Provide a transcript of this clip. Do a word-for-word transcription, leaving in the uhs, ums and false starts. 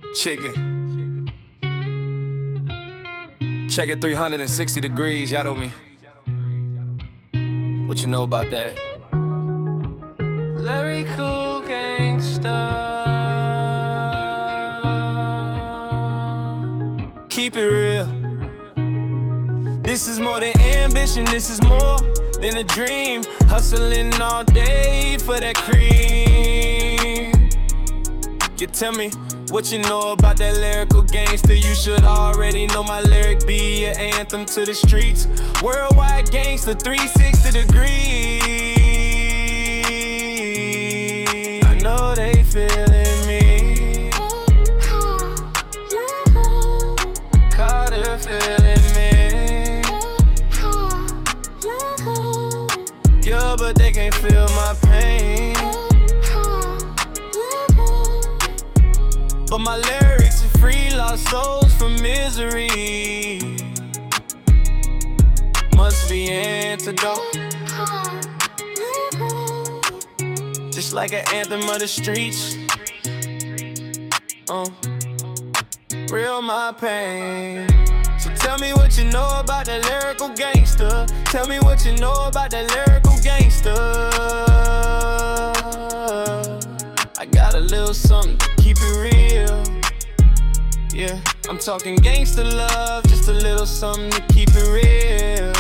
Chicken. Check it three hundred sixty degrees, y'all know me. What you know about that? Lyrical gangsta. Keep it real. This is more than ambition, this is more than a dream. Hustling all day for that cream. You tell me what you know about that lyrical gangster. You should already know my lyric be an anthem to the streets. Worldwide gangster, three sixty degrees. I know they feeling me. Carter feeling me. Yeah, but they can't feel my pain. But my lyrics are free, lost souls from misery. Must be antidote. Just like an anthem of the streets. Uh, real my pain. So tell me what you know about that lyrical gangster. Tell me what you know about that lyrical gangster. I got a little something to keep it real. Yeah, I'm talking gangster love, just a little something to keep it real.